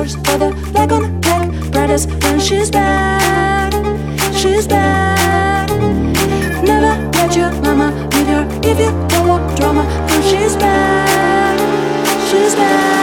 $1,000 for the black on black brothers. And she's bad, she's bad. Never let your mama with her if you don't want drama. And she's bad, she's bad.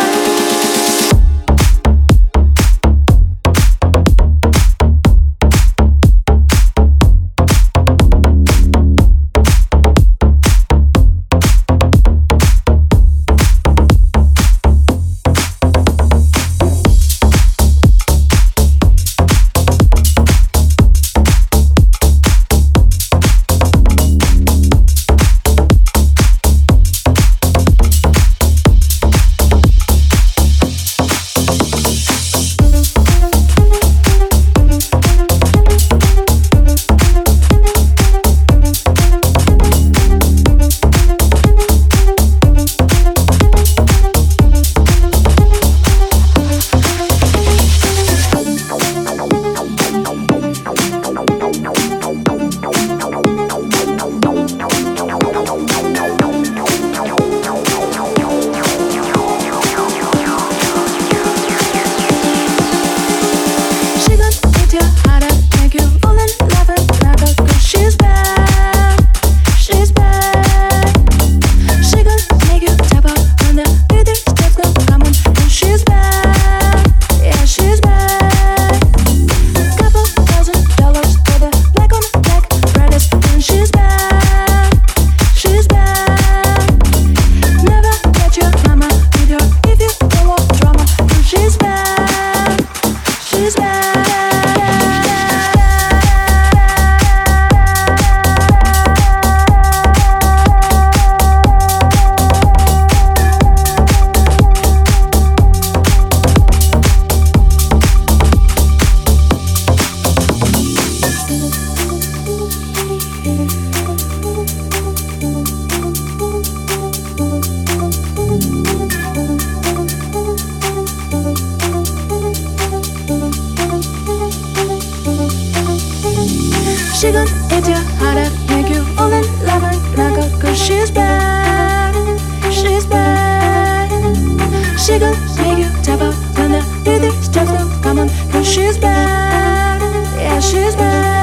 She gon' eat your heart out, make you fall in love and knock out. Cause she's bad, she's bad. She gon' make you tap out when the rhythm starts to come on. Cause she's bad, yeah she's bad.